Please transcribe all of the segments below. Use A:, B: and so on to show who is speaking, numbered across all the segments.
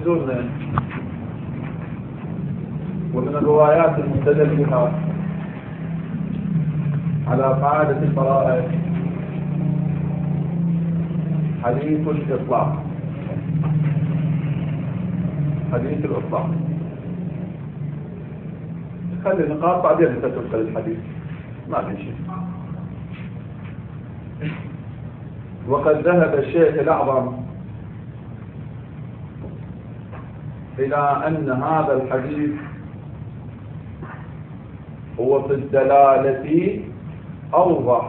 A: السنة ومن الروايات المستدل بها على قاعدة البراءة حديث الإطلاق. حديث الإطلاق خلي النقاط بعدين انت تدخل الحديث ما في شيء. وقد ذهب الشيخ الأعظم إلى أن هذا الحديث هو في الدلالة أوضح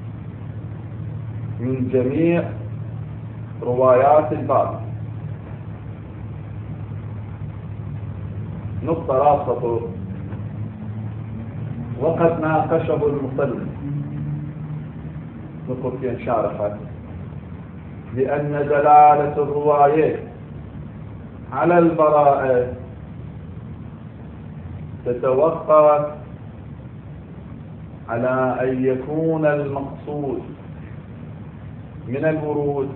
A: من جميع روايات الباب. نقطة رابطة وقد ناقشه المصنف نقول في شارحة لأن دلالة الروايات على البراءة تتوقف على أن يكون المقصود من الورود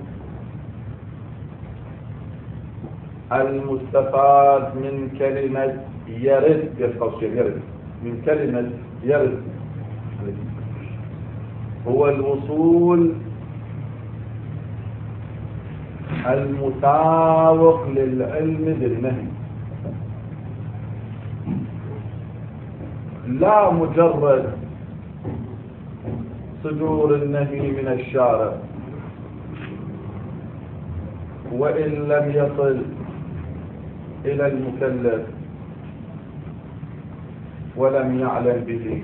A: المستفاد من كلمة يرد يرد من كلمة يرد هو الوصول المساوق للعلم بالنهي، لا مجرد صدور النهي من الشارع وإن لم يصل إلى المكلف ولم يعلم به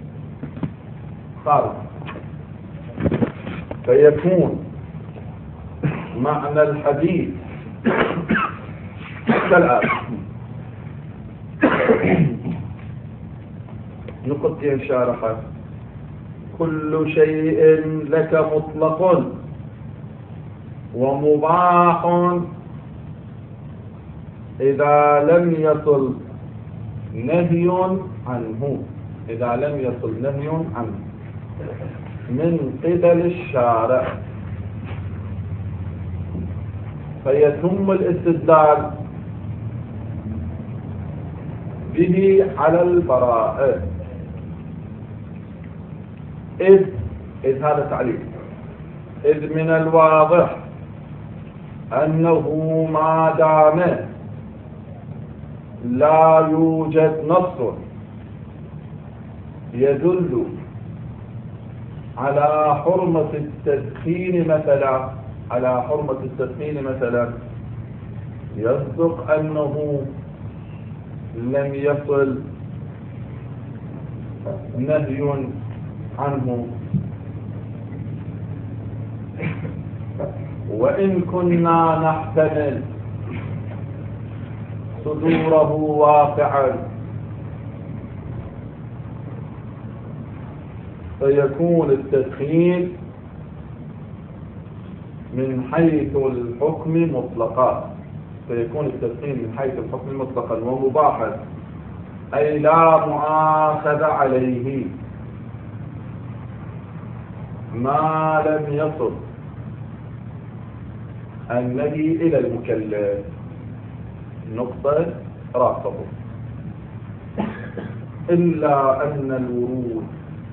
A: خارج. فيكون معنى الحديث كالآتي: نقطة شارحة: كل شيء لك مطلق ومباح إذا لم يصل نهي عنه، إذا لم يصل نهي عنه من قبل الشارع. فيتم الاستدلال به على البراءة إذ هذا تعليل، إذ من الواضح أنه ما دام لا يوجد نص يدل على حرمة التدخين مثلا، على حرمة التدخين مثلا، يصدق أنه لم يصل نهي عنه. وإن كنا نحتمل صدوره واقعا فيكون التدخين من حيث الحكم مطلقا، فيكون التدخين من حيث الحكم مطلقا ومباحا، أي لا مؤاخذ عليه ما لم يصل النهي إلى المكلف. نقطة رابطة: إلا أن الورود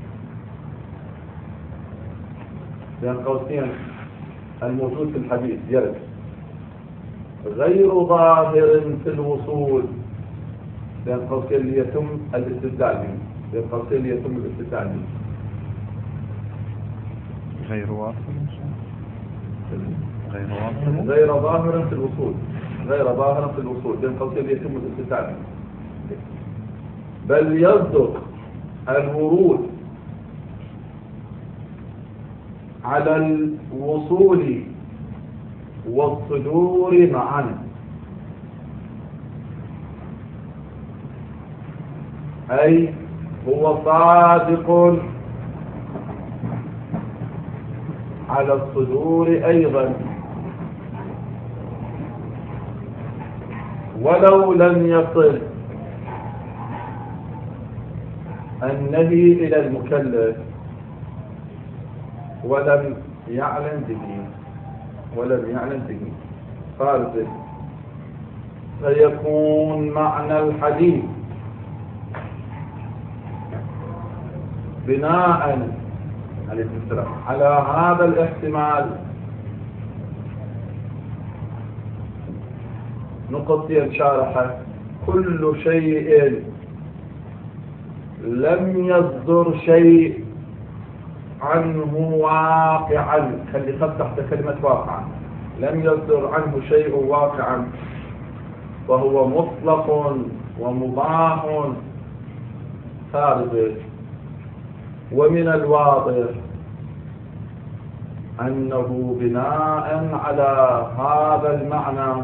A: بين قوسين الموجود في الحديث يرد غير ظاهر في الوصول، بين قوسين ليتم الاستدلال منه، بين قوسين ليتم الاستدلال منه
B: غير واصل،
A: غير ظاهر في الوصول، غير ظاهر في الوصول، بين قوسين ليتم الاستدلال منه. بل يصدق الورود على الوصول والصدور معا، أي هو صادق على الصدور أيضا ولو لم يصل النهي إلى المكلف ولم يعلم به، ولم يعلم به. قال فيكون معنى الحديث بناء على هذا الاحتمال نقطة شارحة: كل شيء لم يصدر شيء عنه واقعا، خلي خط تحت كلمة واقعا، لم يصدر عنه شيء واقعا وهو مطلق ومباح خارج. ومن الواضح أنه بناء على هذا المعنى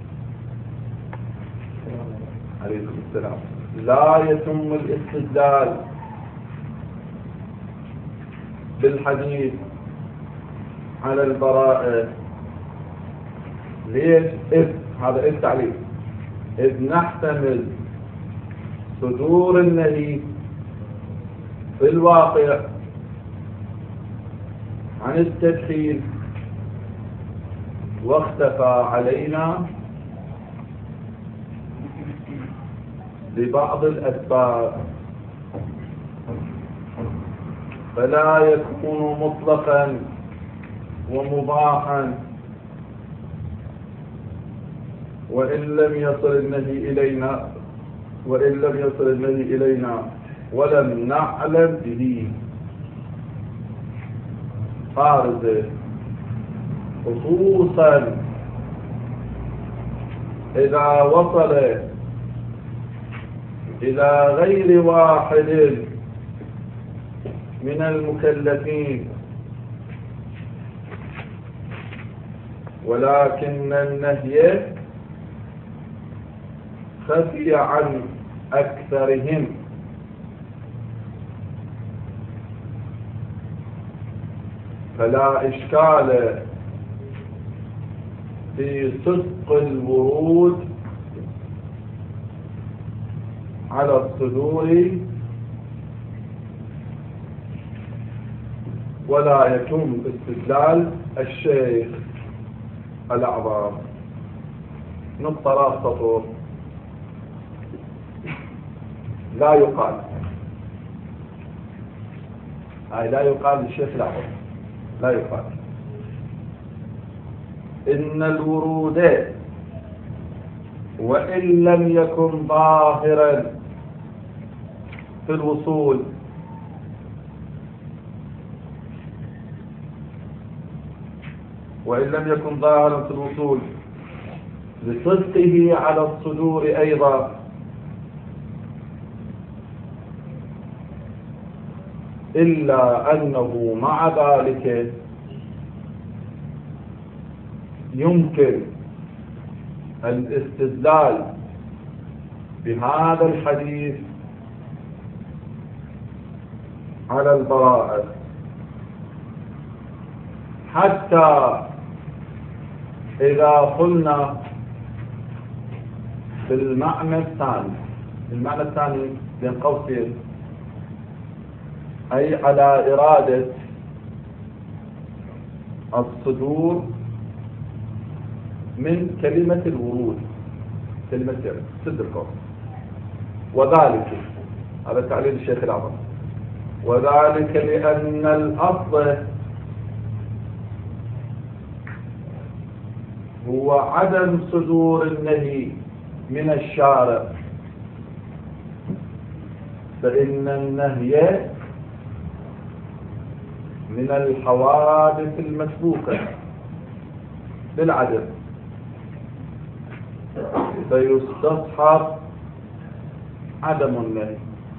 A: عليكم السلام لا يتم الاستدلال بالحديث على البراءة. ليش؟ هذا التعليل: إذ نحتمل صدور النهي في الواقع عن التدخين واختفى علينا لبعض الأسباب، فلا يكون مطلقا ومباحا وإن لم يصل النهي إلينا ولم نعلم به خارجه، خصوصا إذا وصل إلى غير واحد من المكلفين، ولكن النهي خفي عن أكثرهم، فلا إشكال في صدق الورود على الصدور، ولا يتم استدلال الشيخ الأعظم. نقطة راس سطور: لا يقال للشيخ الأعظم، لا يقال إن الورود وإن لم يكن ظاهرا في الوصول لصدقه على الصدور أيضا، إلا أنه مع ذلك يمكن الاستدلال بهذا الحديث على البراءة، حتى إذا قلنا بالمعنى الثاني بين قوسين، أي على إرادة الصدور من كلمة الورود، كلمة سد القوس. وذلك هذا تعليل الشيخ الأعظم: وذلك لأن الأصل هو عدم صدور النهي من الشارع، فإن النهي من الحوادث المسبوقة بالعدم، فيستصحب عدم النهي،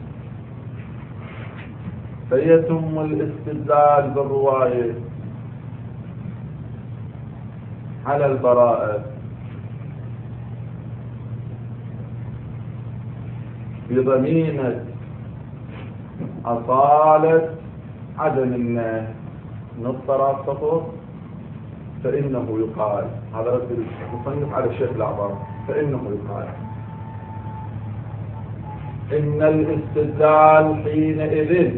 A: فيتم الاستدلال بالرواية على البراءة بضمينة أصالة عدم النهي. نص سطر: فإنه يقال، هذا رد المصنف على الشيخ الأعظم، فإنه يقال إن الاستدلال حينئذ،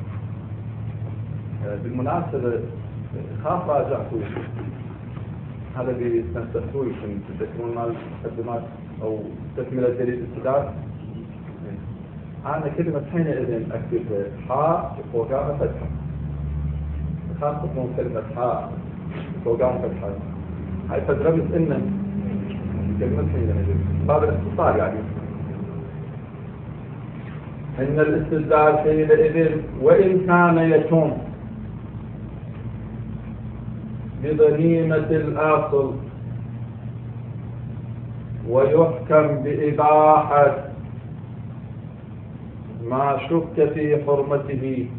A: بالمناسبة خاف راجعته هذا اللي استنسختوه يمكن تذكرون مال مقدمات أو تكملة دليل الاستدلال. أنا كلمة حينئذ أكتب حاء وفوقها فتحة، خاصة كلمة حاء وفوقها فتحة، هاي تدرس إن كلمة حينئذ باب الاختصار، يعني إن الاستدلال حينئذ وإن كان يتم بضميمة الأصل ويحكم بإباحة ما شك في حرمته،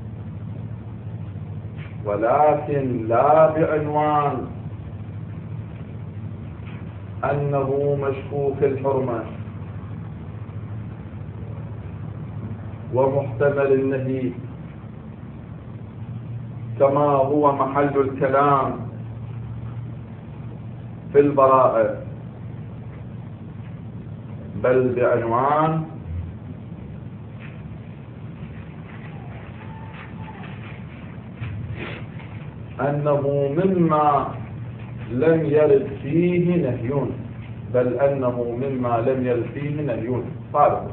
A: ولكن لا بعنوان أنه مشكوك الحرمة ومحتمل النهي كما هو محل الكلام في البراءة، بل بعنوان أنه مما لم يرد فيه نهي، بل أنه مما لم يرد فيه نهي فارق.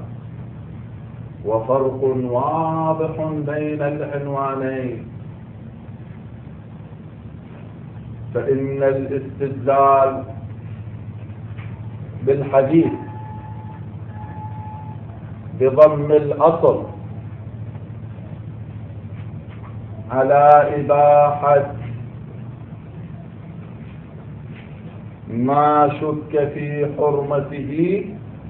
A: وفرق واضح بين العنوانين، فإن الاستدلال بالحديث بضم الأصل على إباحة ما شك في حرمته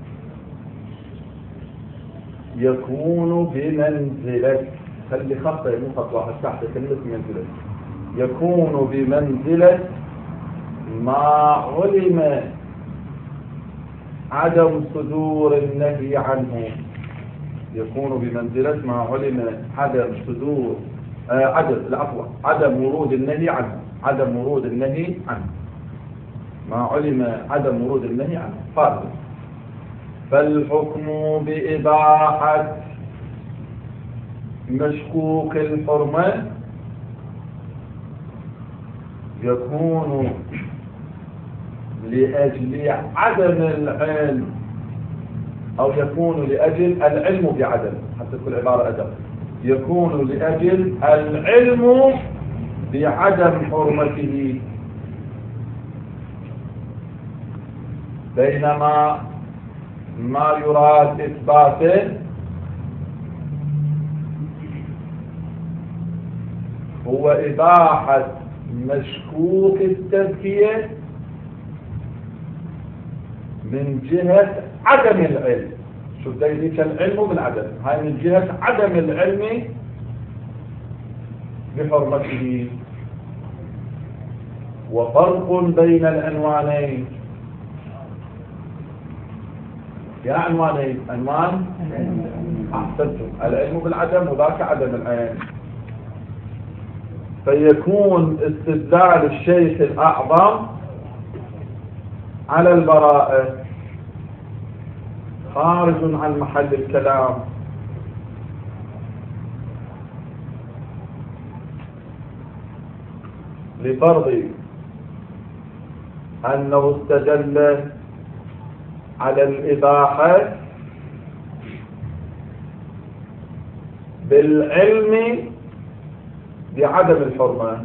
A: يكون بمنزلة، خلي خط مو خط واحد تحت كلمة منزلة، يكون بمنزلة ما علم عدم صدور النهي عنه، يكون بمنزلة ما علم عدم صدور عدم ورود النهي عنه، عدم ورود النهي عنه، ما علم عدم ورود النهي عنه فارغ. فالحكم بإباحة مشكوك الحرمة يكون لأجل عدم العلم، أو يكون لأجل العلم بعدم، حتى تكون العبارة أدب، يكون لأجل العلم بعدم حرمته، بينما ما يراد إثباته هو إباحة مشكوك التزكية من جهة عدم العلم. شوف ده يديك العلم بالعدم، هاي من جهة عدم العلم بحرمته. وفرق بين العنوانين، يا عنوانين، عنوان أحسنتم، العلم بالعدم وذاك عدم العلم. فيكون استدلال الشيخ الأعظم على البراءة خارج عن محل الكلام، لفرض أنه استدل على الإباحة بالعلم بعدم الحرمة،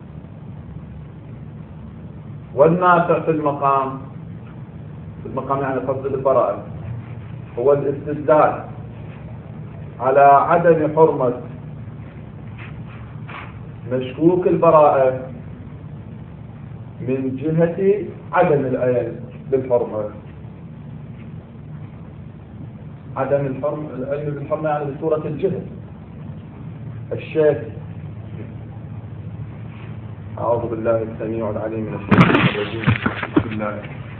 A: والنافع في المقام يعني قصد البراءة هو الاستدلال على عدم حرمة مشكوك البراءة من جهة عدم العلم بالحرمة. عدم العلم بالحرمة يعني بصورة الجهل الشاذ. أعوذ بالله السميع العليم من الشيطان الرجيم. بسم الله.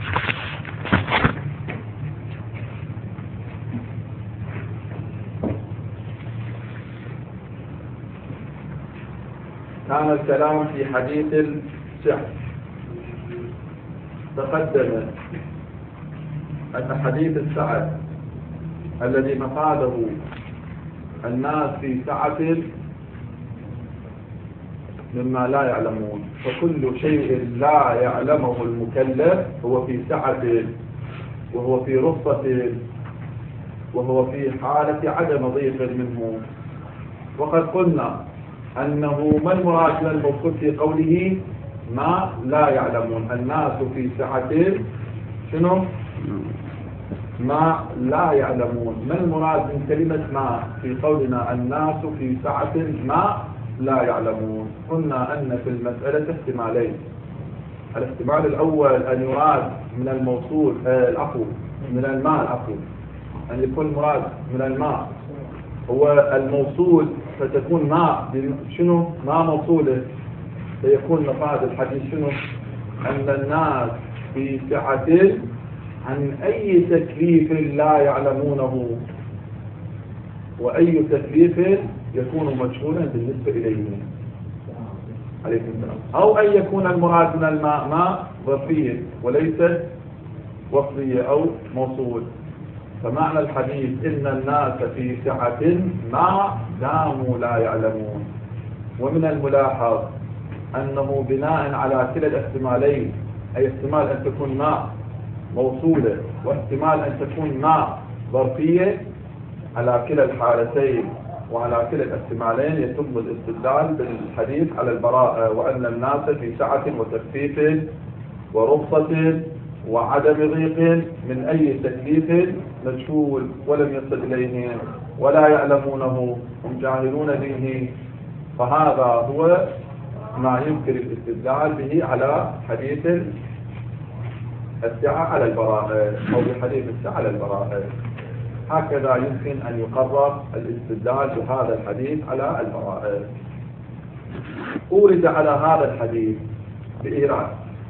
A: كان الكلام في حديث السحر. تقدم أن حديث السعة الذي مفاده الناس في سعة مما لا يعلمون، فكل شيء لا يعلمه المكلف هو في سعته وهو في رخصته وهو في حالة عدم ضيق منه. وقد قلنا أنه ما المراد من الموصول في قوله ما لا يعلمون؟ الناس في سعته شنو؟ ما لا يعلمون. ما المراد من كلمة ما في قولنا الناس في سعة ما لا يعلمون؟ قلنا أن في المسألة احتمالين. الاحتمال الأول أن يراد من الموصول من الماء أن يكون مراد من الماء هو الموصول، فتكون ماء شنو؟ ما موصوله، سيكون مفاد الحديث شنو؟ أن الناس في سعة عن أي تكليف لا يعلمونه، وأي تكليف يكون مجهولا بالنسبة إليهم عليكم السلام. أو أن يكون المراد من الماء ماء ظرفية وليس وصفية أو موصول. فمعنى الحديث إن الناس في سعة ما داموا لا يعلمون. ومن الملاحظ أنه بناء على كلا الاحتمالين، أي احتمال أن تكون ماء موصولة واحتمال أن تكون ماء ظرفية، على كلا الحالتين وعلى كلا الاحتمالين يتم الاستدلال بالحديث على البراءة، وأن الناس في سعة وتخفيف ورخصة وعدم ضيق من أي تكليف مجهول ولم يصل إليهم ولا يعلمونه، هم جاهلون به. فهذا هو ما يمكن الاستدلال به على حديث السعة على البراءة، أو بحديث السعة على البراءة. هكذا يمكن أن يقرر الاستدلال بهذا الحديث على البراءة. أورد على هذا الحديث بإيراد،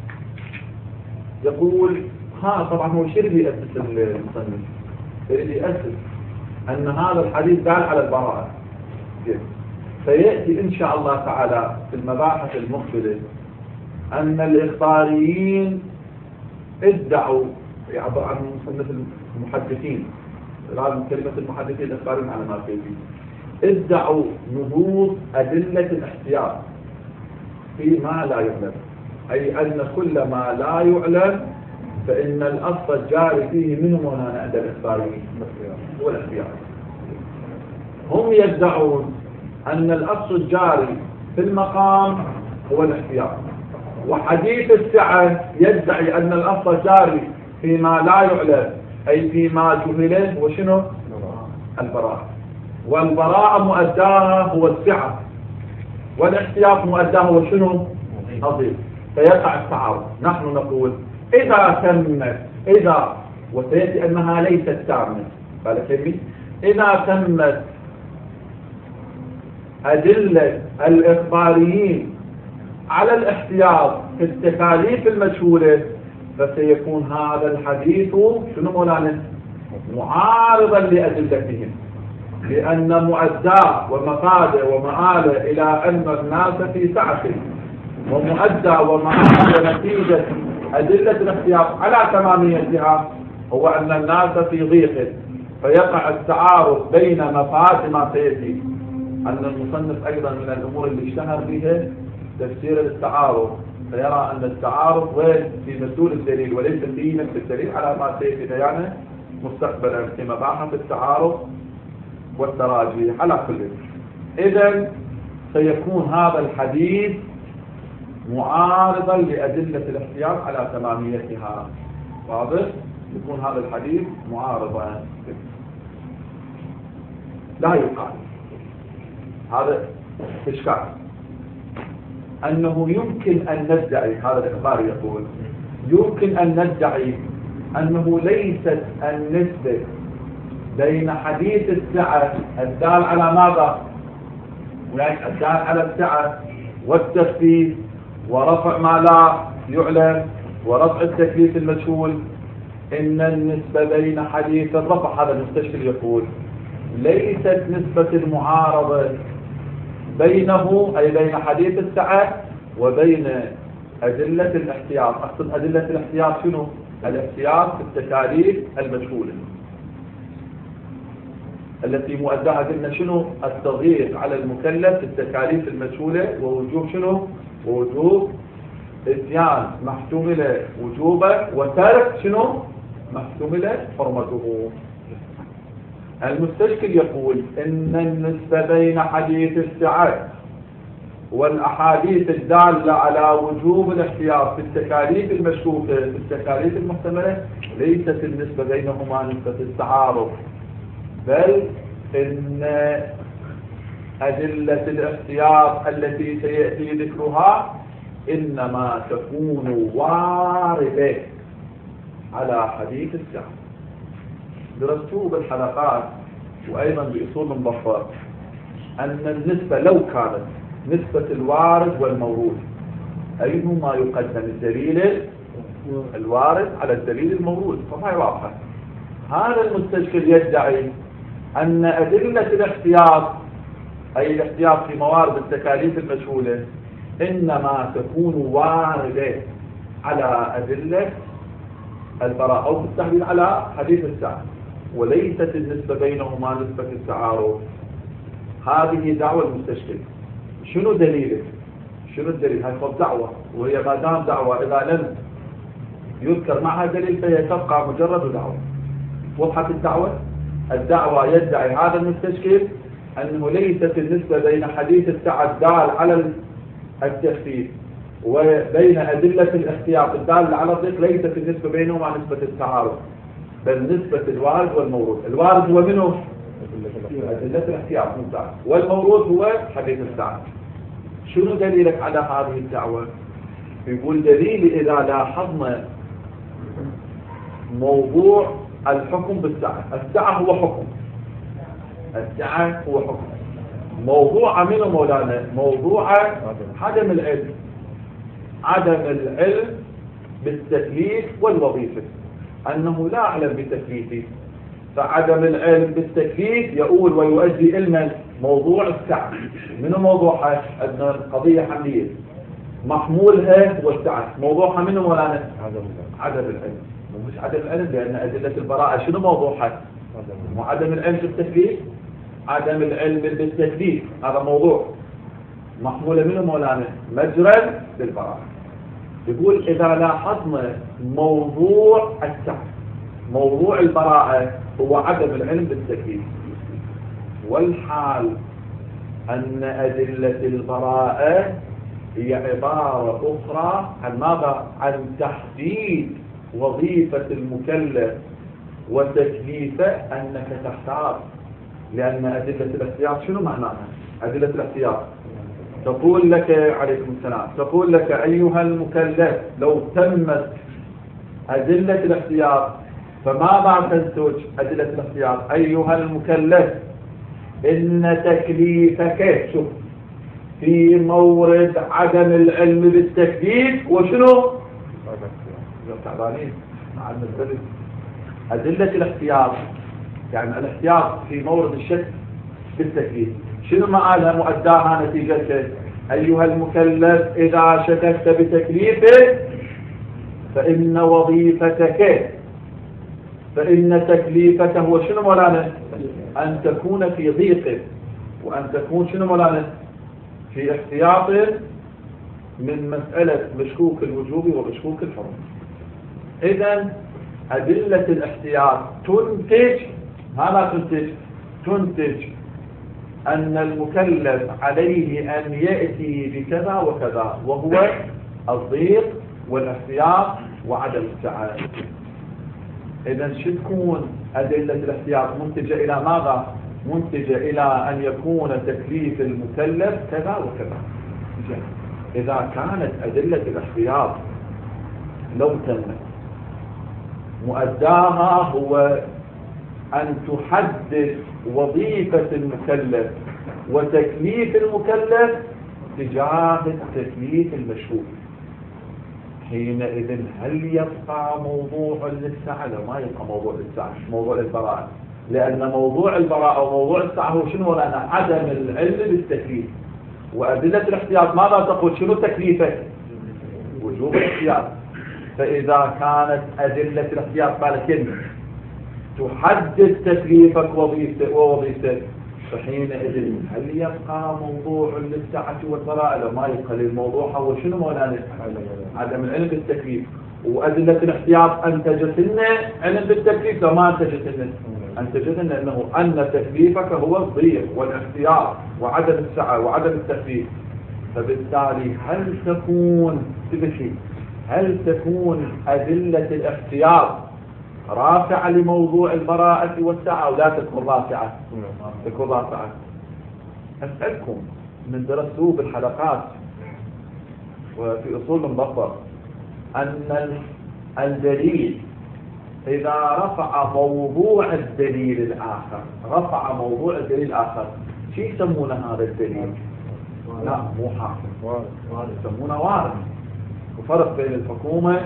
A: يقول طبعا هو شرط يأسس المصنف، يأسس أن هذا الحديث دال على البراءة. سيأتي إن شاء الله تعالى في المباحث المقبلة أن الإخباريين ادعوا، يعبر عن مصنف المحدثين، لازم كلمة المحدثين الإخباريين على ما فيه، ادعوا نهوض أدلة الاحتياط فيما لا يعلم، أي أن كل ما لا يعلم فإن الأصل الجاري فيه منهم هنا عند الإخباريين هو الاحتياط. هم يدعون أن الأصل الجاري في المقام هو الاحتياط، وحديث السعة يدعي أن الأصل الجاري فيما لا يعلم أي فيما جهله وشنو؟ البراءة. والبراءة مؤداها هو السعة، والاحتياط مؤداها هو شنو؟ الضيق. فيقع التعارض. نحن نقول إذا وسيأتي أنها ليست تامة، إذا تمت أدلة الإخباريين على الاحتياط في التكاليف المجهولة، فسيكون هذا الحديث شنو مولانا؟ معارضا لأدلتهم، لأن مؤداه ومقاده ومآله إلى أن الناس في سعة، ومؤدى ومآله نتيجة أدلة الاحتياط على تماميتها هو أن الناس في ضيق. فيقع التعارض بين مفاد ما سيأتي. أن المصنف أيضا من الأمور اللي اشتهر بها تفسير التعارض، فيرى أن التعارض وين؟ في مدلول الدليل وليس في نفس الدليل على ما سيأتي بيانه مستقبلا في مباحث التعارض والتراجي. على كل، إذن سيكون هذا الحديث معارضا لأدلة الاحتياط على تماميتها. واضح؟ يكون هذا الحديث معارضا. لا يقال هذا إشكال أنه يمكن أن ندعي، هذا الإخبار يقول يمكن أن ندعي أنه ليست النسبة بين حديث السعة الدال على ماذا؟ يعني الدال على السعة والتخفيف ورفع ما لا يعلم ورفع التكليف المجهول، إن النسبة بين حديث الرفع، هذا المستشكل يقول ليست نسبة المعارضة بينه أي بين حديث السعة وبين أدلة الاحتياط. أقصد أدلة الاحتياط شنو؟ الاحتياط في التكاليف المجهولة. التي مؤداها قلنا شنو؟ التضييق على المكلف التكاليف المجهولة ووجوب شنو؟ ووجوب اتيان محتملة وجوبا وترك شنو؟ محتملة حرمته. المستشكل يقول إن النسبة بين حديث السعة والأحاديث الدالة على وجوب الاحتياط في التكاليف المشكوكة في التكاليف المحتملة ليست النسبة بينهما نسبة التعارض، بل إن أدلة الاحتياط التي سيأتي ذكرها إنما تكون واردة على حديث السعة. درستوه بالحلقات وأيضا بأصول المبفر أن النسبة لو كانت نسبة الوارد والمورود أيهما يقدم الدليل الوارد على الدليل المورود فهي واضحة. هذا المستشكل يدعي أن أدلة الاحتياط أي الاحتياط في موارد التكاليف المجهولة إنما تكون واردة على أدلة البراءة أو في التحديد على حديث السعة، وليست النسبة بينهما نسبة التعارض. هذه دعوة المستشكل. شنو دليلك؟ شنو الدليل؟ هاي دعوة، وهي ما دام دعوة إذا لم يذكر معها دليل فهي تبقى مجرد دعوة. وضحت الدعوة؟ الدعوة يدعي هذا المستشكل أنه ليست النسبة بين حديث السعة الدال على التخفيف وبين أدلة الاحتياط الدالة على الضيق ليست النسبة بينهما نسبة التعارض، بل نسبة الوارد والمورود. الوارد هو منه أدلة الاحتياط ممتاز، والمورود هو حديث السعة. شنو دليلك على هذه الدعوة؟ يقول دليلي إذا لاحظنا موضوع الحكم بالسعة. السعة هو حكم، السعة هو حكم. موضوع منه مولانا موضوع عدم العلم، عدم العلم بالتكليف والوظيفة، أنه لا أعلم بتكليفي، فعدم العلم بالتكليف يؤول ويؤدي إلى موضوع السعة. منه موضوعها أن القضية حملية محمولها هو السعة، موضوعها منه مولانا عدم العلم. مش عدم العلم لأن أدلة البراءة شنو موضوعها؟ وعدم العلم بالتكليف، عدم العلم بالتكليف هذا موضوع محمولة منه مولانا مجرى بالبراءة. يقول إذا لاحظنا موضوع السعة موضوع البراءة هو عدم العلم بالتكليف، والحال أن أدلة البراءة هي عبارة أخرى عن ماذا؟ عن تحديد وظيفة المكلف وتكليفه أنك تختار. لأن أدلة الاحتياط شنو معناها؟ أدلة الاحتياط تقول لك عليكم السلام تقول لك أيها المكلف لو تمت أدلة الاحتياط فماذا تنتج أدلة الاحتياط؟ أيها المكلف إن تكليفك شوف في مورد عدم العلم بالتكليف وشنو؟ تعبانين مع المدرس. أدلة الاحتياط يعني الاحتياط في مورد الشك بالتكليف شنو معنى مؤداها نتيجته؟ أيها المكلف إذا شككت بتكليفه فإن وظيفتك فإن تكليفك هو شنو مولانا؟ أن تكون في ضيق وأن تكون شنو مولانا؟ في احتياط من مسألة مشكوك الوجوب ومشكوك الحرمة. إذن أدلة الاحتياط تنتج ماذا تنتج أن المكلف عليه أن يأتي بكذا وكذا وهو الضيق والاحتياط وعدم السعادة. إذن شو تكون أدلة الاحتياط منتجة إلى ماذا؟ منتجة إلى أن يكون تكليف المكلف كذا وكذا. إذا كانت أدلة الاحتياط لو تمت مؤداها هو أن تحدد وظيفة المكلف وتكليف المكلف تجاه التكليف المشهور، حينئذ هل يبقى موضوع للسعة؟ لا، ما يبقى موضوع للسعة، موضوع البراءة. لأن موضوع البراءة وموضوع السعة هو شنو؟ لأن عدم العلم بالتكليف. وأدلة الاحتياط ماذا تقول؟ شنو تكليفك؟ وجوب الاحتياط. فإذا كانت أدلة الاحتياط قال كلمة تحدد تكليفك ووظيفتك، فحينئذ هل يبقى موضوع للسعة والبراءة؟ لو ما يبقى للموضوع هو شنو مولانا؟ عدم العلم بالتكليف. وأدلة الاحتياط أنتجت لنا علم بالتكليف، لو ما أنتجت لنا أنتجت لنا أن تكليفك هو الضيق والاحتياط وعدم السعة وعدم التكليف. فبالتالي هل تكون أدلة الاحتياط رافعة لموضوع البراءة والسعة أو لا تكون رافعة؟ تكون رافعة. أسألكم من درسوه بالحلقات وفي أصول المبطر أن الدليل إذا رفع موضوع الدليل الآخر شو يسمونه هذا الدليل؟ لا مو حاكم، يسمونه وارث. وفرق بين الحكومة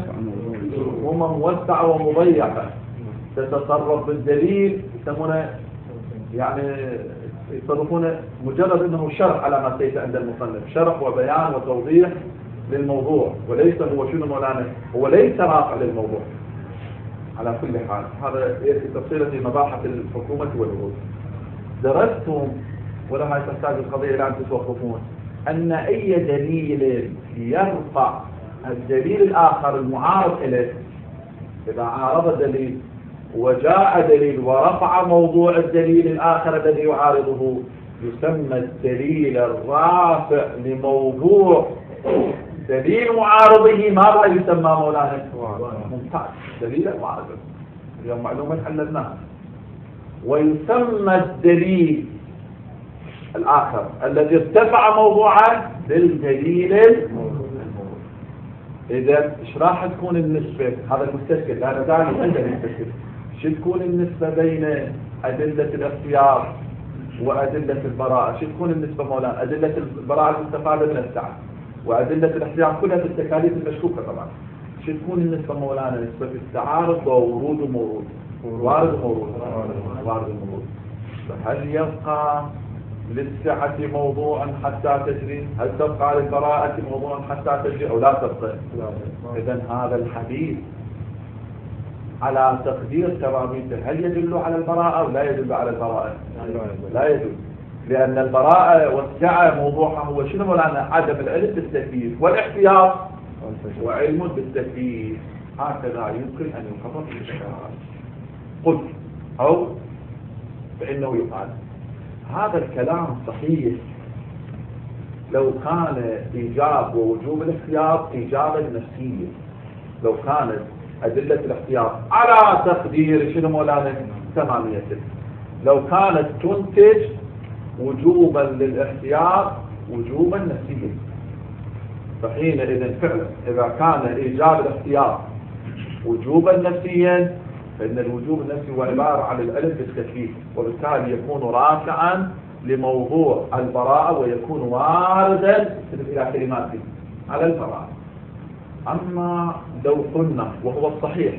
A: موسعة ومضيقة. تتصرف بالدليل يسمونه يعني يصرفون مجرد انه شرح على ما سيأتي عند المصنف، شرح وبيان وتوضيح للموضوع، وليس هو شنو مولانا، هو ليس رافع للموضوع. على كل حال هذا تفصيلا في مباحث الحكومة والوجود. درستم ولا هاي تحتاج القضية الآن تتوقفون أن أي دليل يرفع الدليل الآخر المعارض إليه، إذا عارض دليل وجاء دليل ورفع موضوع الدليل الآخر الذي يعارضه، يسمى الدليل الرافع لموضوع دليل معارضه ماذا يسمى مولانا؟ ممتاز، دليل المعارض. اليوم معلومة حللناها. ويسمى الدليل الآخر الذي ارتفع موضوعه بالدليل الموضوع. إذا إيش راح تكون النسبة؟ هذا المستشكل، لا نزال عندنا المستشكل. شو تكون النسبة بين أدلة الاختيار وأدلة البراءة؟ شو تكون النسبة مولانا؟ أدلة البراءة المستفادة من السعة وأدلة الاختيار كلها في التكاليف المشكوكة طبعا. شو تكون النسبة مولانا؟ نسبة التعارض وورود ومورود، وارد ومورود، وارد ومورود. فهل يبقى للسعة موضوع حتى تجري؟ هل تبقى للبراءة موضوع حتى تجري أو لا تبقى؟ إذن هذا الحديث على تقدير ترابيته هل يدل على البراءة أو لا يدل على البراءة؟ لا يدل، لأن البراءة والسعة موضوعها هو شنو مولانا؟ عدم العلم بالتكليف والاحتياط وعلم بالتكليف. هكذا يمكن أن ينقطع في الشرائع. قلت أو فإنه يقال هذا الكلام صحيح لو كان إيجاب ووجوب الاحتياط إيجابا نفسيا، لو كانت أدلة الاحتياط على تقدير شنو مولانا؟ ثمانية، لو كانت تنتج وجوبا للاحتياط وجوبا نفسيا، فحينئذ فعلا إذا كان إيجاب الاحتياط وجوبا نفسيا فإن الوجوب النفسي هو عبارة عن العلم بالتكليف، وبالتالي يكون رافعا لموضوع البراءة ويكون واردا إلى كلماته على البراءة. أما لو قلنا وهو الصحيح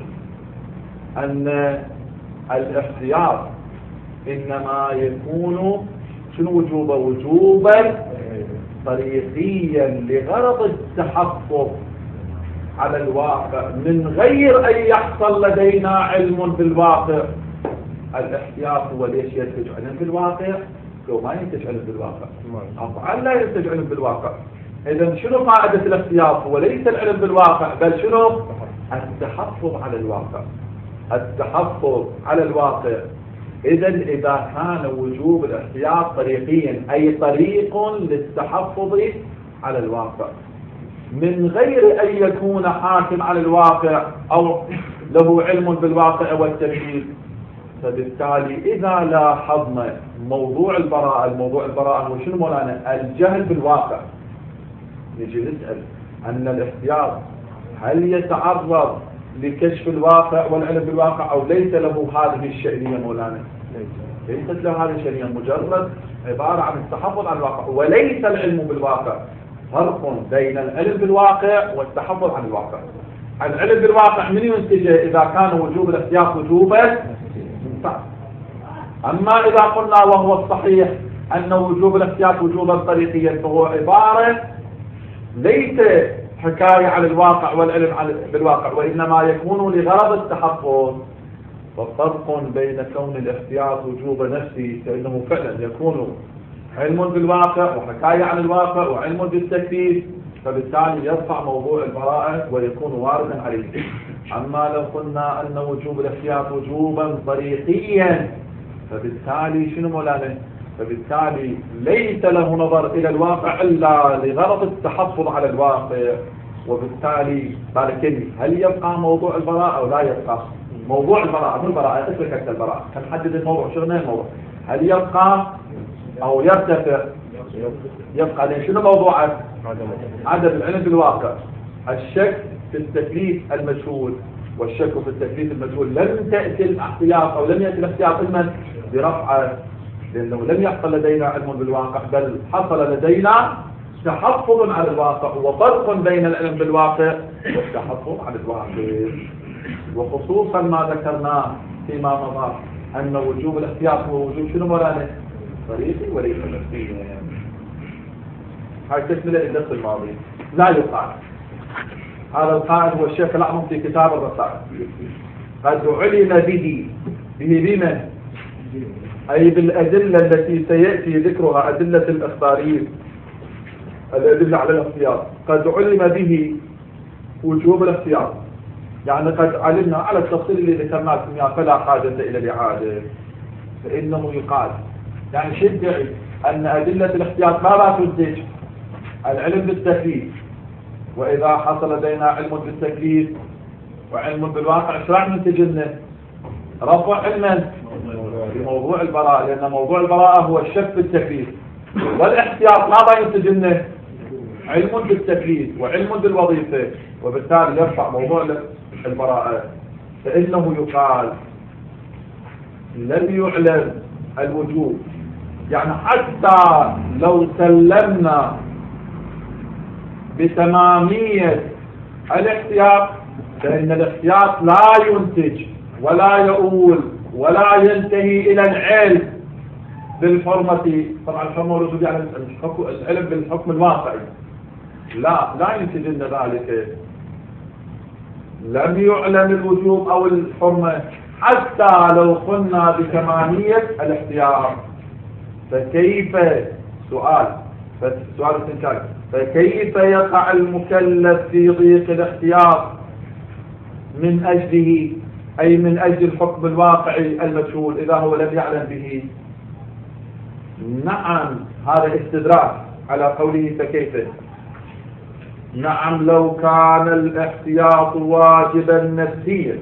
A: أن الاحتياط إنما يكون شنو وجوبه؟ وجوبا طريقيا لغرض التحفظ على الواقع من غير أن يحصل لدينا علم بالواقع. الاحتياط هو ليش ينتج علم بالواقع؟ لو ما ينتج علم بالواقع أفعال لا ينتج علم بالواقع. إذن شنو فائدة الاحتياط؟ هو ليس العلم بالواقع بل شنو؟ التحفظ على الواقع، التحفظ على الواقع. إذن إذا كان وجوب الاحتياط طريقيا أي طريق للتحفظ على الواقع من غير أن يكون حاكم على الواقع أو له علم بالواقع والتمييز، فبالتالي إذا لاحظنا موضوع البراءة، الموضوع البراءة هو شنو مولانا؟ الجهل بالواقع. نجي نسأل أن الاحتياط هل يتعرض لكشف الواقع والعلم بالواقع أو ليس له هذه الشأنية مولانا؟ ليست له هذه الشأنية، مجرد عبارة عن التحفظ على الواقع وليس العلم بالواقع. فرق بين العلم بالواقع والتحفظ عن الواقع. العلم بالواقع من ينتجه؟ إذا كان وجوب الاحتياط وجوبا ممتاز. أما إذا قلنا وهو الصحيح أن وجوب الاحتياط وجوبا طريقيا فهو عبارة ليس حكاية على الواقع والعلم بالواقع وإنما يكون لغرض التحفظ، ففرق بين كون الاحتياط وجوب نفسه، فإنه فعلا يكون علم بالواقع وحكاية عن الواقع وعلم بالتكليف، فبالتالي يرفع موضوع البراءة ويكون واردا عليه. أما لو قلنا أن وجوب الاحتياط وجوبا طريقيا، فبالتالي شنو مولانا؟ فبالتالي ليس له نظر إلى الواقع إلا لغرض التحفظ على الواقع، وبالتالي بالكلمة هل يبقى موضوع البراءة أو لا يبقى؟ موضوع البراءة، مو البراءة، اترك البراءة، نحدد الموضوع، شنو الموضوع؟ هل يبقى أو يرتفع؟ يبقى. لأن شنو موضوعه؟ عدم العلم بالواقع، الشك في التكليف المجهول، والشك في التكليف المجهول لم تأتي الاحتياط أو لم يأتي الاحتياط علما برفعه، لأنه لم يحصل لدينا علم بالواقع، بل حصل لدينا تحفظ على الواقع. وفرق بين العلم بالواقع والتحفظ على الواقع، وخصوصا ما ذكرناه فيما مضى أن وجوب الاحتياط هو وجوب شنو مولانا؟ طريقي وليس نفسي. هاي تكملة الدرس الماضي. لا يقال، هذا القائد هو الشيخ الأعظم في كتاب الرسائل، قد علم بمن؟ أي بالأدلة التي سيأتي ذكرها، أدلة الإخباريين، الأدلة على الاحتياط، قد علم به وجوب الاحتياط، يعني قد علمنا على التفصيل اللي ذكرناه فلا حاجة إلى الإعادة. فإنه يقال يعني شدعي أن أدلة الاحتياط لا تنتج العلم بالتكليف، وإذا حصل لدينا علم بالتكليف وعلم بالواقع ايش راح ينتج لنا؟ رفع علما بموضوع البراءة، لأن موضوع البراءة هو الشك بالتكليف، والاحتياط ماذا ينتج لنا؟ علم بالتكليف وعلم بالوظيفة، وبالتالي يرفع موضوع البراءة. فإنه يقال لم يعلم الوجوب، يعني حتى لو سلمنا بتمامية الاحتياط، فإن الاحتياط لا ينتج ولا يؤول ولا ينتهي إلى العلم بالحرمة. طبعا الحرمة والوجوب يعني العلم بالحكم الواقعي، لا ينتج لنا ذلك. لم يعلم الوجوب أو الحرمة حتى لو قلنا بتمامية الاحتياط، فكيف سؤال استنكاري، فكيف يقع المكلف في ضيق الاحتياط من أجله، أي من أجل الحكم الواقعي المجهول إذا هو لم يعلم به؟ نعم، هذا استدراك على قوله فكيف. نعم، لو كان الاحتياط واجبا نفسيا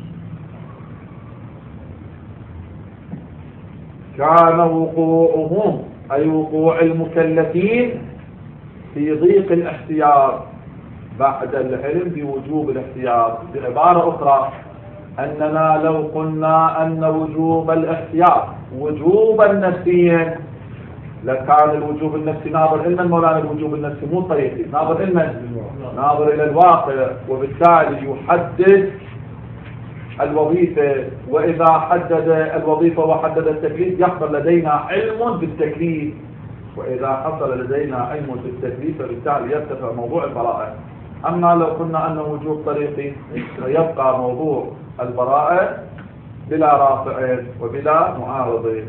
A: كان وقوعهم أي وقوع المكلفين في ضيق الاحتياط بعد العلم بوجوب الاحتياط. بعبارة أخرى، أننا لو قلنا أن وجوب الاحتياط وجوبا نفسيا لكان الوجوب النفسي ناظر علما مولانا، الوجوب النفسي مو طريقي، ناظر علما، ناظر إلى الواقع، وبالتالي يحدد الوظيفة. وإذا حدد الوظيفة وحدد التكليف يحصل لدينا علم بالتكليف، وإذا حصل لدينا علم بالتكليف فبالتالي يرتفع موضوع البراءة. أما لو قلنا أنه وجوب طريقي فيبقى موضوع البراءة بلا رافع وبلا معارض.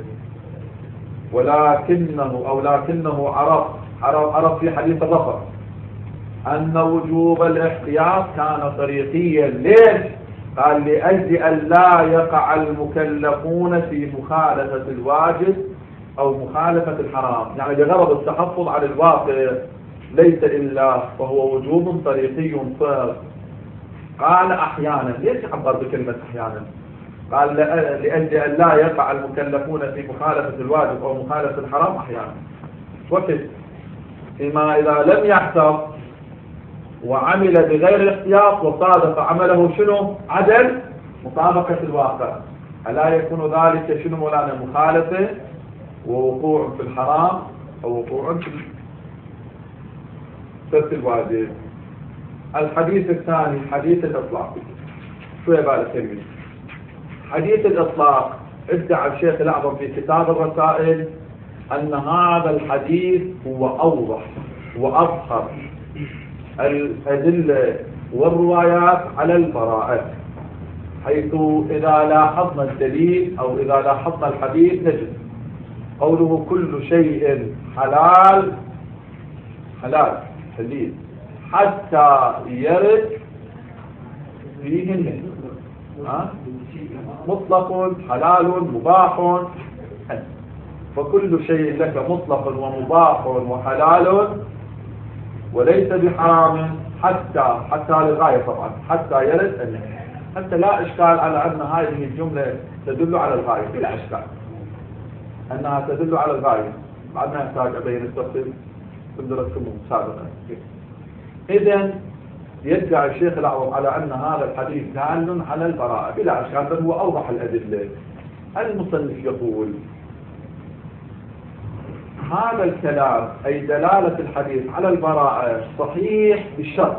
A: لكنه عرف في حديث الرفع أن وجوب الاحتياط كان طريقيا. ليش؟ قال لأجل أن لا يقع المكلفون في مخالفة الواجب أو مخالفة الحرام، يعني لغرض التحفظ على الواقع ليس إلا، فهو وجوب طريقي صرف. قال أحيانا، ليش عبر بكلمة أحيانا؟ قال لأجل أن لا يقع المكلفون في مخالفة الواجب أو مخالفة الحرام أحيانا، وكذا فيما إذا لم يحتاط وعمل بغير الاحتياط وصادف عمله شنو؟ عدم مطابقة الواقع، ألا يكون ذلك شنو مولانا؟ مخالفة ووقوع في الحرام أو وقوع في ترك الواجب. الحديث الثاني حديث الإطلاق. شو يبقى الكلمة؟ حديث الإطلاق ادعى الشيخ الأعظم في كتاب الرسائل أن هذا الحديث هو أوضح وأظهر الأدلة والروايات على البراءة. حيث إذا لاحظنا الدليل أو إذا لاحظنا الحديث نجد قوله كل شيء حلال حليل حتى يرد فيه النهي. مطلق حلال مباح، فكل شيء لك مطلق ومباح وحلال وليس بحرام حتى للغاية طبعا، حتى يرد النهي. حتى لا إشكال على أن هذه الجملة تدل على الغاية، بلا إشكال أنها تدل على الغاية، بعد ما يحتاج أبين التفصيل درستم سابقا. إذن يدعي الشيخ الأعظم على أن هذا الحديث دال على البراءة بلا إشكال، بل هو أوضح الأدلة. المصنف يقول هذا الكلام أي دلالة الحديث على البراءة صحيح بالشرط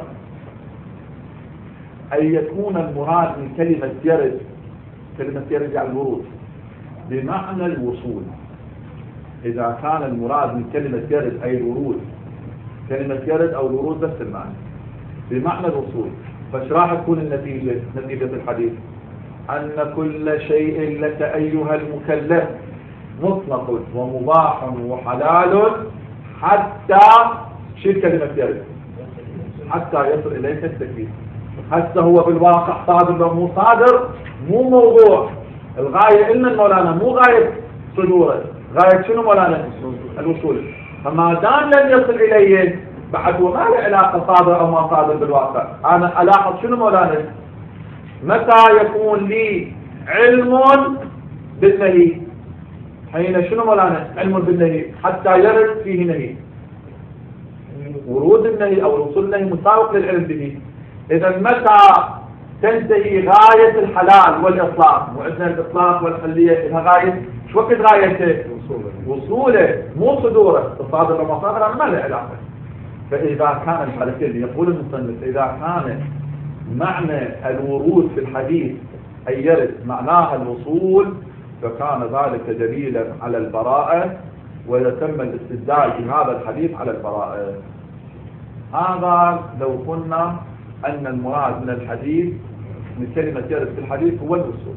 A: أن يكون المراد من كلمة يرد يعني الورود بمعنى الوصول. إذا كان المراد من كلمة يرد أي الورود، كلمة يرد أو الورود بس المعنى بمعنى الوصول، فايش راح تكون نتيجة الحديث؟ أن كل شيء لك أيها المكلف مطلق ومباح وحلال حتى شيء كلمة يرد، حتى يصل إليك التكليف. هسه هو بالواقع صادر أو مو صادر مو موضوع الغاية إلا مولانا، مو غاية صدوره، غاية شنو مولانا؟ الوصول. فما دام لم يصل إليه بعد وما له علاقة صادر أو ما صادر بالواقع. أنا ألاحظ شنو مولانا؟ متى يكون لي علم بالنهي؟ حين شنو مولانا؟ علم بالنهي حتى يرد فيه نهي. ورود النهي أو وصول النهي مساوق للعلم به. إذا متى تنتهي غاية الحلال والإطلاق؟ وعندنا الإطلاق والحلية إلها غاية، شو وقت غايته؟ وصوله مو صدوره. الصادر وما صادر ما له علاقة. فإذا كان الحالتين يقول المصنف إذا كان معنى الورود في الحديث أي يرد معناها الوصول، فكان ذلك دليلا على البراءة ويتم الاستدلال بهذا الحديث على البراءة. هذا لو قلنا أن المراد من الحديث من كلمة يرد في الحديث هو الوصول،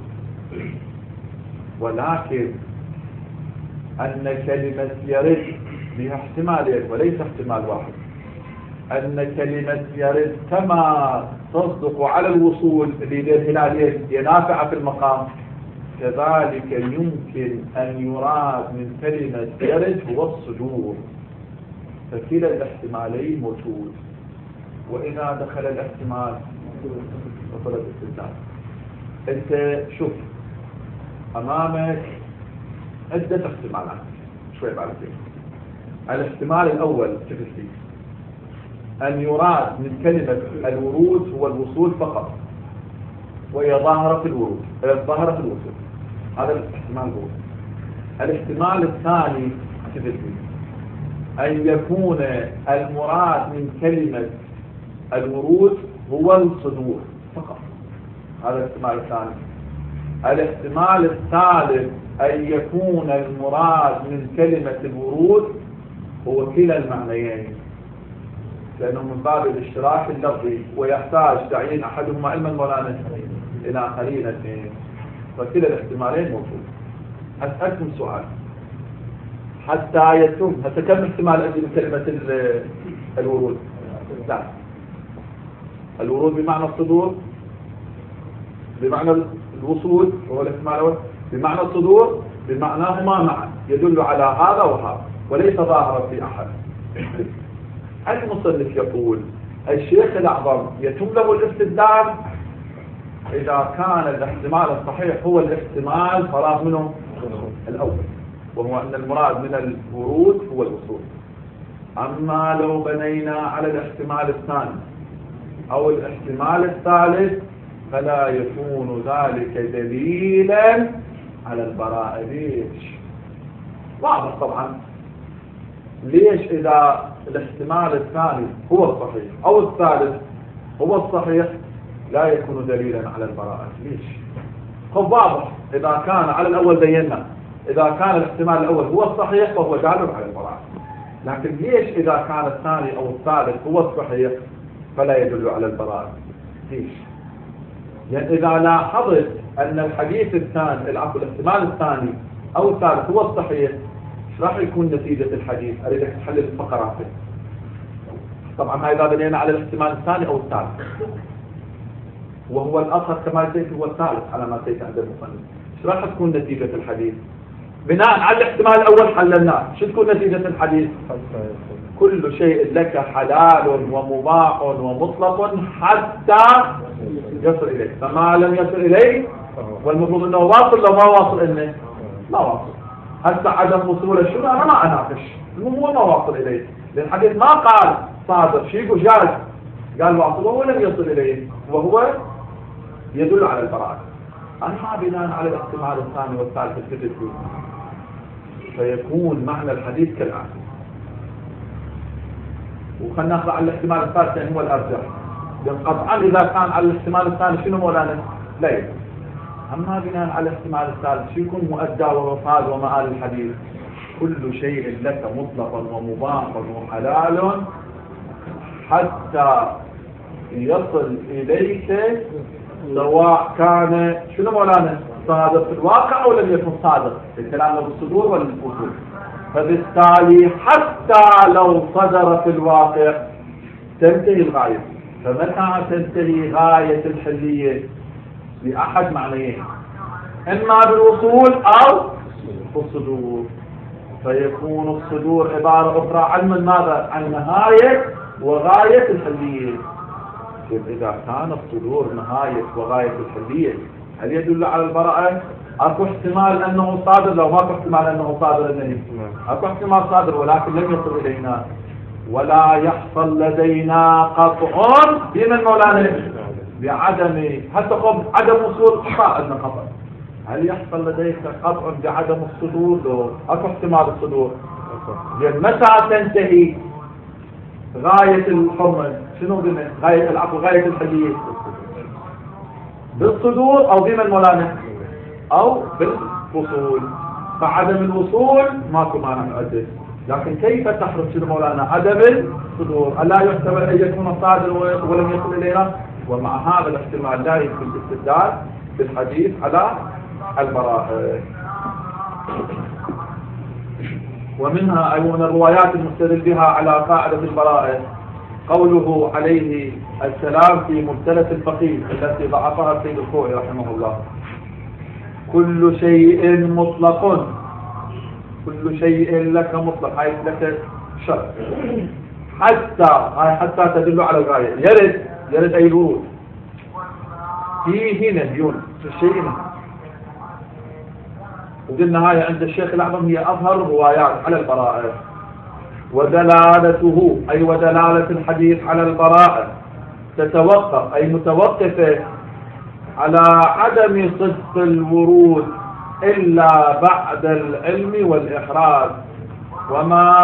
A: ولكن أن كلمة يرد بها احتمالين وليس احتمال واحد. أن كلمة يرد كما تصدق على الوصول للهلالين ينافع في المقام، كذلك يمكن أن يراد من كلمة يرد هو الصدور، فكلا الاحتمالين موجود. وإذا دخل الاحتمال دخل الاستدلال. أنت شوف أمامك عدة احتمالات شوي بعد كده. الاحتمال الأول كيف أن يراد من كلمة الورود هو الوصول فقط، وهي ظاهرة في الورود، ظاهرة في الوصول. هذا الاحتمال الأول. الاحتمال الثاني كيف أن يكون المراد من كلمة الورود هو الصدور فقط. هذا الاحتمال الثاني. الاحتمال الثالث أن يكون المراد من كلمة الورود هو كلا المعنيين، لأنه من باب الاشتراك اللفظي ويحتاج تعيين أحدهما علما مولانا إلى قرينة، فكلا الاحتمالين موجود. أسألكم سؤال حتى يتم كم احتمال عندي بكلمة الورود؟ لا، الورود بمعنى الصدور، بمعنى الوصول هو الاحتمال الأول، بمعنى الصدور، بمعناهما معا يدل على هذا وهذا وليس ظاهرا في أحد. المصنف يقول الشيخ الأعظم يتم له الاستدلال إذا كان الاحتمال الصحيح هو الاحتمال فراغ منه الأول، وهو أن المراد من الورود هو الوصول. أما لو بنينا على الاحتمال الثاني أو الاحتمال الثالث فلا يكون ذلك دليلا على البراءة. ليش؟ واضح طبعا. ليش إذا الاحتمال الثاني هو الصحيح أو الثالث هو الصحيح لا يكون دليلا على البراءة؟ ليش؟ خب واضح. إذا كان على الأول بينا إذا كان الاحتمال الأول هو الصحيح فهو دال على البراءة، لكن ليش إذا كان الثاني أو الثالث هو الصحيح فلا يدل على البراءة؟ ليش؟ يعني إذا لاحظت أن الحديث الثاني الاحتمال الثاني أو الثالث هو الصحيح، ايش راح يكون نتيجة الحديث؟ أريدك تحلل الفقرات. طبعا هذا بنينا على الاحتمال الثاني أو الثالث، وهو الأصل كما سيأتي هو الثالث على ما سيأتي عند المصنف. ايش راح تكون نتيجة الحديث؟ بناء على الاحتمال الأول حللناه، شو تكون نتيجة الحديث؟ كل شيء لك حلال ومباح ومطلق حتى يصل إليك، فما لم يصل إليه والمفروض أنه واصل، لو ما واصل إنه ما واصل. هسه عدم وصوله شو؟ أنا ما أناقش، هو ما واصل إليه، لأن الحديث ما قال صادر شيء وجاز، قال واصل وهو لم يصل إليه، وهو يدل على البراءة. أما بناء على الاحتمال الثاني والثالث الثالث فيكون معنى الحديث كالآتي. وخلنا نقرأ على الاحتمال الثالث يعني هو الأرجح، لأن قطعا إذا كان على الاحتمال الثاني شنو مولانا؟ لا يكون. أما بناء على الاحتمال الثالث شو يكون مؤدى ومفاد ومآل الحديث؟ كل شيء لك مطلقا ومباح وحلال حتى يصل إليك، سواء كان شنو مولانا؟ صادق في الواقع أو لم يكن صادق، الكلام بالصدور والوصول. فبالتالي حتى لو صدر في الواقع تنتهي الغاية. فمتى تنتهي غاية الحلية؟ بأحد معنيين، إما بالوصول أو بالصدور. فيكون الصدور عبارة أخرى عن ماذا؟ عن نهاية وغاية الحلية. إذا كان الصدور نهاية وغاية الحلية هل يدل على البراءة؟ أكو احتمال أنه صادر، لو ما أكو احتمال أنه صادر النهي، أكو احتمال صادر ولكن لم يصل إلينا، ولا يحصل لدينا قطع بمن مولانا؟ بعدم، حتى قبل عدم وصول عندنا قطع. هل يحصل لديك قطع بعدم الصدور؟ لو أكو احتمال الصدور، لأن متى تنتهي غاية الحرمة؟ شنو بمن؟ غاية العقل، غاية الحلية بالصدور أو بمن مولانا؟ أو بالوصول. فعدم الوصول ماكو مانع نؤدي، لكن كيف تحرم شنو مولانا؟ عدم الصدور. ألا يحتمل أن يكون صادر ولم يصل إلينا؟ ومع هذا الاحتمال لا يمكن الاستدلال بالحديث على البراءة. ومنها أي من الروايات المستدل بها على قاعدة البراءة قوله عليه السلام في مبتلة الفقيه التي ضعفها السيد الخوئي رحمه الله: كل شيء مطلق، كل شيء لك مطلق، حيث لك شرط، حتى تدل على الغاية. يرد أي الورود فيه نهي في الشيء نهي. وبالنهاية عند الشيخ الأعظم هي أظهر الروايات على البراءة. ودلالته أي ودلالة الحديث على البراءة تتوقف أي متوقفة على عدم صدق الورود إلا بعد العلم والإحراز وما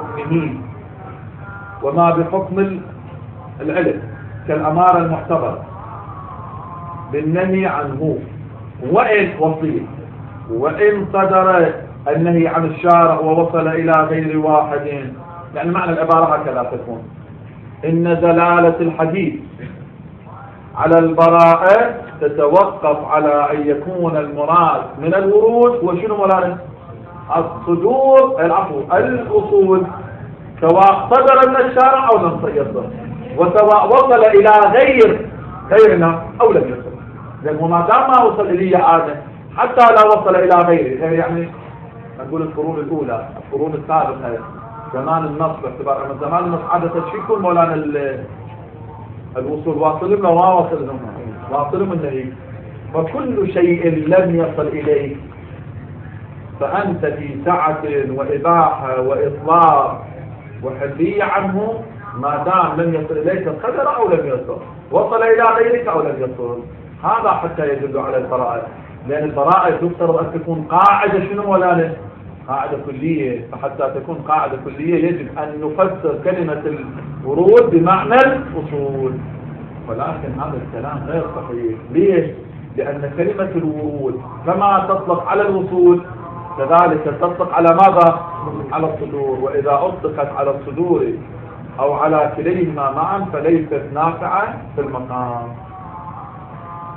A: بحكم العلم كالأمارة المعتبرة بالنهي عنه، وإن وصيل، وإن صدر النهي عن الشارع ووصل إلى غير واحد. يعني معنى العبارة هكذا تكون: إن دلالة الحديث على البراءة تتوقف على أن يكون المراد من الورود وشنو مولانا؟ الصدور، الأصول، سواء صدر من الشارع أو لم يصدر، وسواء وصل إلى غيرنا أو لم يصل. لأنه ما دام ما وصل إلي آدم حتى لا وصل إلى غيره، يعني نقول القرون الأولى، القرون السابقة، زمان النص، باعتبار أن زمان النص عادة شو يكون مولانا الوصول؟ واصل ولا ما واصل؟ واصل من النهي. فكل شيء لم يصل إليك فأنت في سعة وإباحة وإطلاق وحلية عنه ما دام لم يصل إليك القدر أو لم يصل، وصل إلى غيرك أو لم يصل. هذا حتى يدل على البراءة، لأن البراءة يفترض أن تكون قاعدة شنو مولانا؟ قاعدة كلية. فحتى تكون قاعدة كلية يجب أن نفسر كلمة الورود بمعنى الأصول، ولكن هذا الكلام غير صحيح. ليش؟ لأن كلمة الورود كما تطلق على الوصول كذلك تطلق على ماذا؟ على الصدور. وإذا أطلقت على الصدور أو على كليهما معا فليست نافعة في المقام.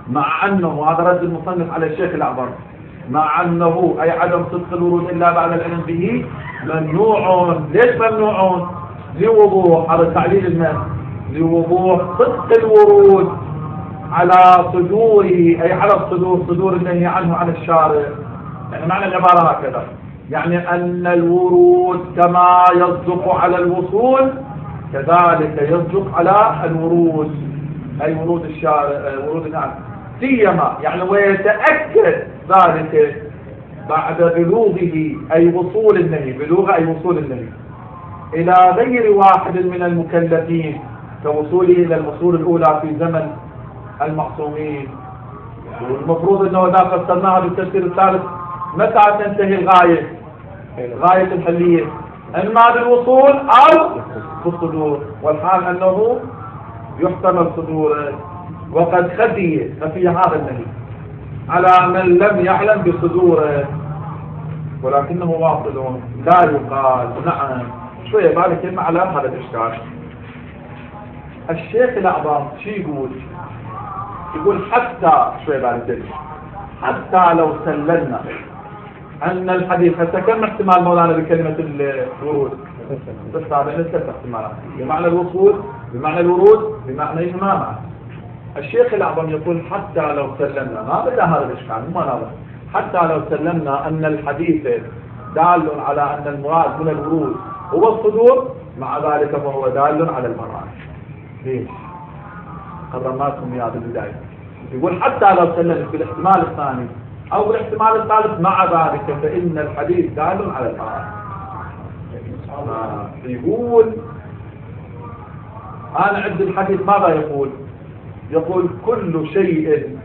A: مع أنه هذا رد المصنف على الشيخ الأعظم، مع أنه أي عدم صدق الورود إلا بعد العلم به ممنوع. ليش ممنوع؟ لوضوح، هذا تعليل الناس، لوضوح صدق الورود على صدوره، أي على الصدور، صدور النهي عنه عن الشارع. يعني معنى العبارة هكذا، يعني أن الورود كما يصدق على الوصول كذلك يصدق على الورود، أي ورود الشارع، ورود النعم سيما، يعني ويتأكد ذلك بعد بلوغه، أي وصول النهي، بلوغ أي وصول النهي إلى غير واحد من المكلفين، كوصوله إلى الوصول الأولى في زمن المعصومين. والمفروض أنه إذا قسمناها بالتفسير الثالث متى تنتهي الغاية؟ غاية الحلية إما بالوصول أو بالصدور، والحال أنه يحتمل صدوره، وقد خفي هذا النهي على من لم يعلم بصدوره، ولكنه واصل لا يقال. نعم شوية بعد كلمة على هذا الإشكال. الشيخ الأعظم شو يقول؟ يقول حتى شوية بعد كلمة، حتى لو سلمنا أن الحديث، هسه كم احتمال مولانا بكلمة الورود؟ بس هذا ثلاث احتمالات، بمعنى الوصول، بمعنى الورود، بمعنى المامع. الشيخ الأعظم يقول حتى لو سلمنا، ما بدأ هذا الإشكال، مو هذا، حتى لو سلمنا أن الحديث دال على أن المراد من الورود هو الصدور، مع ذلك فهو دال على البراءة. ليش؟ قررناكم يا بالبداية. يقول حتى لو سلمنا في الاحتمال الثاني أو بالاحتمال الثالث، مع ذلك فإن الحديث دال على البراءة. يقول أنا عند الحديث ماذا يقول؟ يقول كل شيء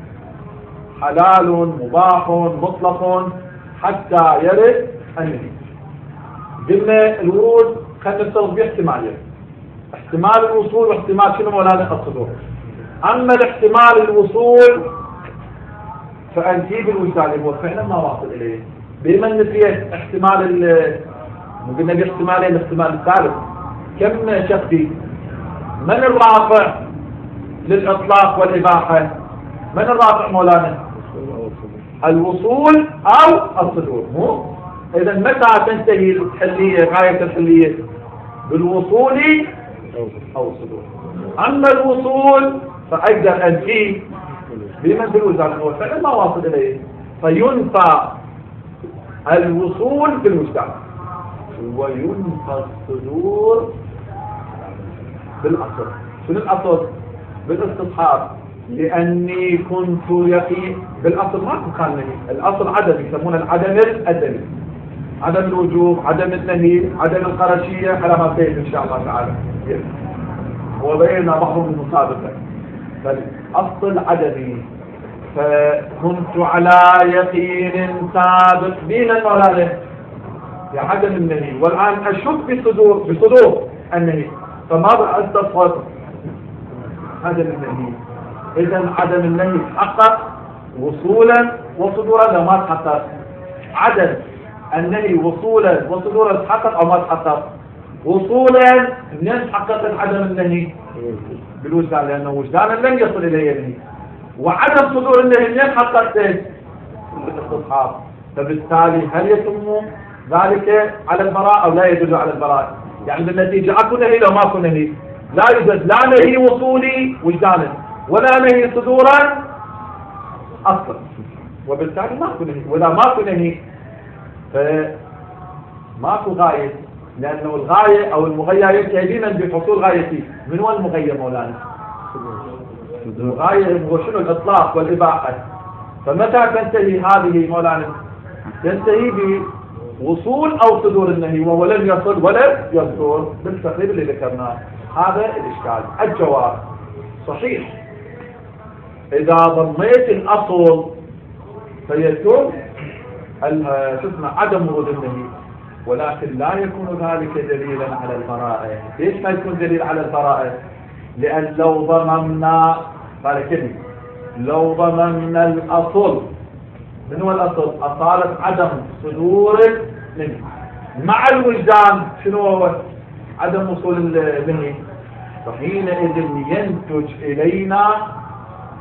A: حلال مباح مطلق حتى يرد النهي. قلنا الورود خلينا نفترض باحتمالين، احتمال الوصول واحتمال شنو مولانا؟ الصدور. أما الاحتمال الوصول فأنتي بالوصال هو فعلا ما واصل إليه، بما نفيت احتمال قلنا باحتمالين، الاحتمال الثالث كم شخصي؟ من الرافع للإطلاق والإباحة؟ من الرافع مولانا؟ الوصول أو الصدور. مو إذا متى تنتهي الحلية، غاية الحلية؟ بالوصول أو الصدور. أما الوصول فأقدر أنفيه بمن بالوجدان، هو فعلا ما واصل إليه، فينفى الوصول بالوجدان وينفى الصدور بالأصل. شنو الأصل؟ بالاستصحاب، لأني كنت يقين. بالأصل ماكو كان نهي، الأصل عدم، يسمونه العدم الأدبي، عدم الوجوب، عدم النهي، عدم القرشية، على ما سيد إن شاء الله تعالى وبيننا بعضهم المسابقة. فالأصل عدمي، فكنت على يقين سابق بين المولانا بعدم النهي، والآن أشك بصدور النهي، فماذا أستصحب؟ عدم النهي. إذا عدم النهي تحقق وصولا وصدورا، لو ما تحقق عدم النهي وصولا وصدورا تحقق أو ما تحقق؟ وصولا. منين تحقق عدم النهي؟ بالوجدان، لأنه وجدانا لم يصل إليه النهي. وعدم صدور النهي منين حققته؟ بالاستصحاب. فبالتالي هل يتم ذلك على البراءة أو لا يدل على البراءة؟ يعني بالنتيجة أكو نهي لو ماكو نهي، لا يوجد لا نهي وصولي وجدانا ولا نهي صدورا أصلا، وبالتالي ماكو نهي. وإذا ماكو نهي فماكو غاية، لأنه الغاية أو المغير ينتهي بمن بحصول غايته. من هو المغير مولانا؟ الغاية هو شنو؟ الإطلاق والإباحة. فمتى تنتهي هذه مولانا؟ تنتهي بوصول أو صدور النهي، وهو لم يصل ولم يصدر بالتقريب اللي ذكرناه. هذا الإشكال. الجواب صحيح، إذا ضميت الأصل فيكون عدم ورود النهي، ولكن لا يكون ذلك دليلا على البراءة. ليش ما يكون دليل على البراءة؟ لأن لو ضممنا، قال كده، لو ضممنا الأصل، من هو الأصل؟ أصالة عدم صدور النهي مع الوجدان، شنو هو؟ عدم وصول النهي. فحينئذ ينتج إلينا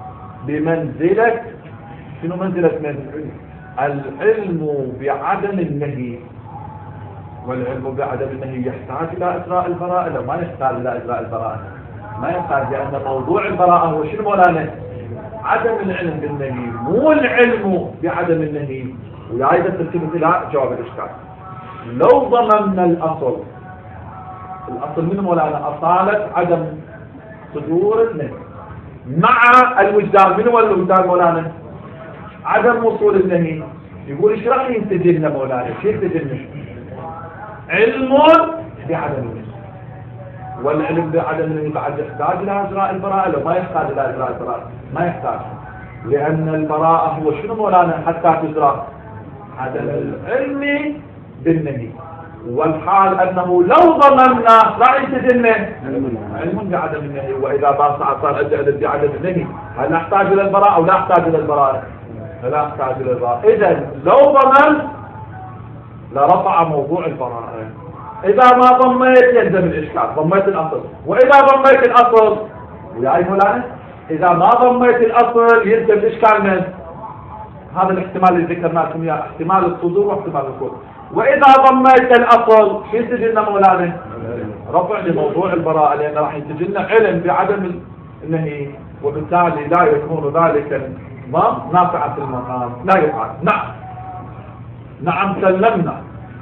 B: بمنزلة شنو منزلة العلم بعدم النهي. والعلم بعدم النهي يحتاج إلى إجراء البراءة؟ لا، ما يحتاج إلى إجراء البراءة، ما يحتاج، لأن موضوع البراءة هو شنو مولانا؟ عدم العلم بالنهي، مو العلم بعدم النهي. وياي ترتبط إلى جواب الإشكال. لو ضممنا الأصل من مولانا أصالة عدم صدور النهي مع الوجدان، من هو الوجدان مولانا؟ عدم وصول النهي. يقول ايش راح ينتج لنا مولانا؟ شو ينتج لنا؟ علم بعدم النهي. والعلم بعدم النهي بعد يحتاج الى اجراء البراءة؟ لو ما يحتاج الى اجراء البراءة، ما يحتاج، لان البراءة هو شنو مولانا حتى تجرى؟ عدم العلم بالنهي. والحال انه لو ضمننا لا ينتج لنا علم بعدم النهي. واذا صار العلم بعدم النهي هل نحتاج الى البراءة او لا نحتاج الى البراءة؟ لا نحتاج الى البراءة. اذا لو ضمن لرفع موضوع البراءة. اذا ما ضميت يلزم الاشكال، ضميت الاصل. واذا ضميت الاصل وياي مولانا، اذا ما ضميت الاصل يلزم الاشكال من هذا الاحتمال اللي ذكرنا لكم اياه، احتمال الصدور واحتمال الخروج. واذا ضميت الاصل شو ينتج لنا مولانا؟ رفع لموضوع البراءة، لان راح ينتج لنا علم بعدم النهي، وبالتالي لا يكون ذلك الضم نافعا في المقام، لا يفعل. نعم سلمنا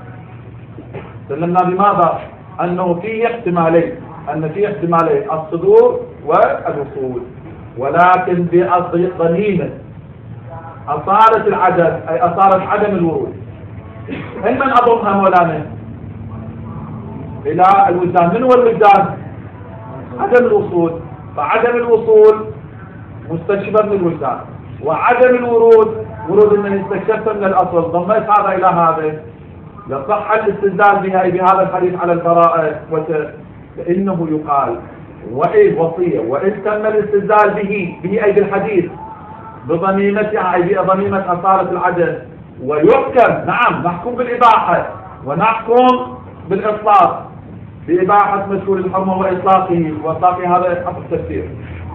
B: بماذا؟ انه فيه احتمالين، الصدور والوصول، ولكن بضميمة أصالة العدم، أي أصالة عدم الورود. من أضمها مولانا إلى الوجدان؟ من هو الوجدان؟ عدم الوصول. فعدم الوصول مستكشفا من الوجدان، وعدم الورود ورود من استكشفت من الأصل. ضميت هذا إلى هذا لصح الاستدلال بهذا الحديث على البراءة. فإنه يقال وإذ وصية، وإذ تم الاستدلال به أي بالحديث بضميمتها، أي بضميمة أصالة العدم، ويحكم. نعم نحكم بالإباحة ونحكم بالإطلاق، بإباحة مشهور الحرمة وإطلاقه هذا يتحقق التفسير.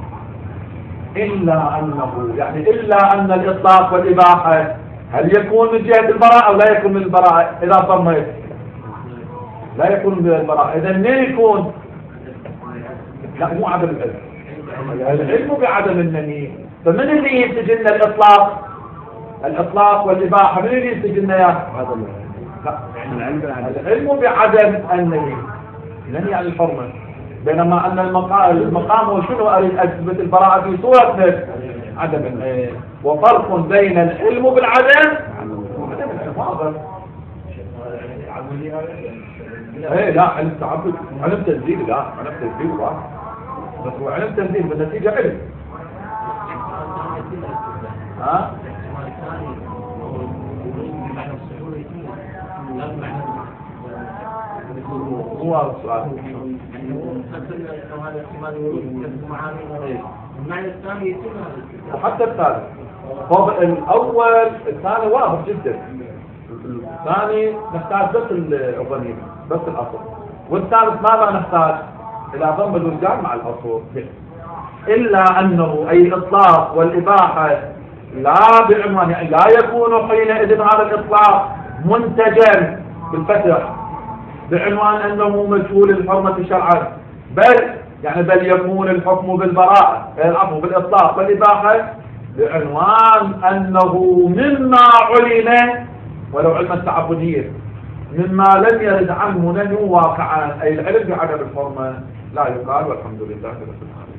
B: إلا أن الإطلاق والإباحة هل يكون من جهة البراءة أو لا يكون من البراءة؟ إذا ضميت لا يكون من البراءة. إذا منين يكون؟ لا، مو عدم العلم بعدم النهي. فمن اللي ينتج لنا الإطلاق والإباحة؟ من اللي ينتج لنا اياه؟ العلم بعدم النهي، نهي عن الحرمة. بينما أن المقام هو شنو؟ أريد أثبت البراءة في صورة عدم النهي. وفرق بين العلم بالعدم وعدم الحرمة. لا، علم تعبد، علم تنزيل، لا علم تنزيل لا، بس هو علم تنزيل بالنتيجة علم. هو هذا السؤال. وحتى الثالث، الثاني واضح جدا. الثاني نحتاج بس الضمير، بس الأصل. والثالث ماذا نحتاج؟ إلى ضم الوجدان مع الأصل. إلا أنه أي الإطلاق والإباحة لا بعنوان، يعني لا يكون حينئذ هذا الإطلاق منتجا بالفتح بعنوان أنه مجهول الحرمة شرعا، بل يكون الحكم بالبراءة، العفو بالإطلاق والإباحة بعنوان أنه مما علم ولو علم التعبدية، مما لم يرد عنه نهي واقعا، أي العلم بعدم الحرمة لا يقال. والحمد لله رب العالمين.